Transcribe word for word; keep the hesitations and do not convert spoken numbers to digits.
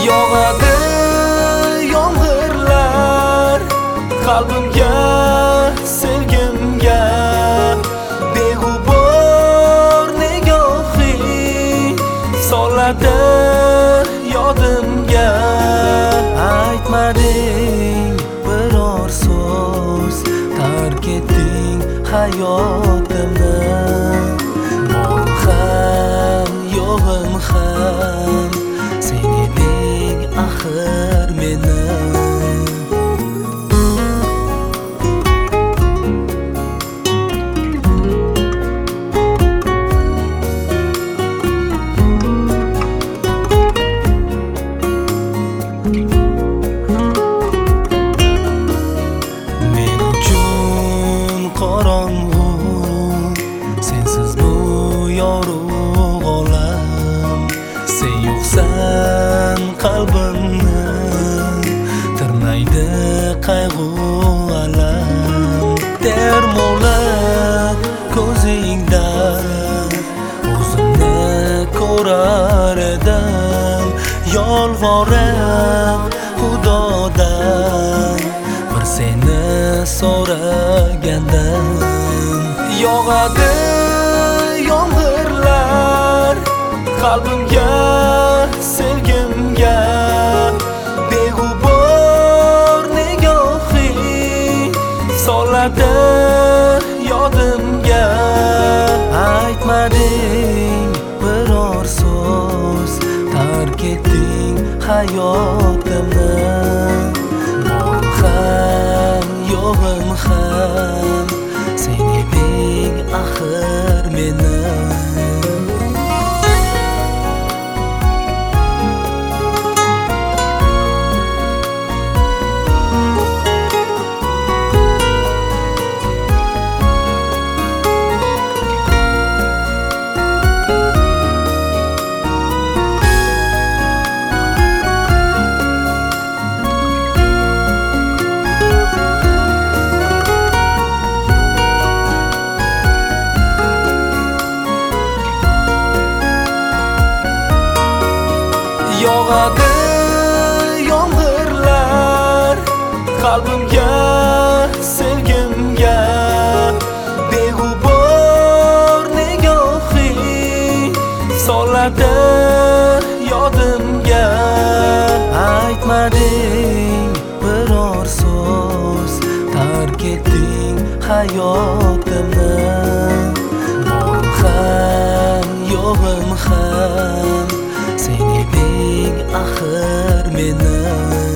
Yog'adi yomg'irlar qalbimga, sevgimga, beg'ubor nigohing soladi yodimga. Aytmading biror so'z, tark etding hayotimni. Borim ham, yo'g'im ham sen eding axir meni. Men uchun qorong'u, sensiz bu yorug' olam. Sen yo'qsan qalbimni tirnaydi qayg'u alam. Termolab ko'zingdan o'zimni ko'rar edim. Yolvorib Xudodan bir seni so'ragandan. Yog'adi yomg'irlar qalbimga, sevgimga, beg'ubor nigohing soladi yodimga. Aytmading biror so'z, tark etding hayotimni. Borim ham, yo'g'im ham sen eding axir meni. Yog'adi yomg'irlar qalbimga, sevgimga, beg'ubor nigohing soladi yodimga. Aytmading biror so'z, tark etding hayotimni. Borim ham, yo'g'im ham sen eding axir meni.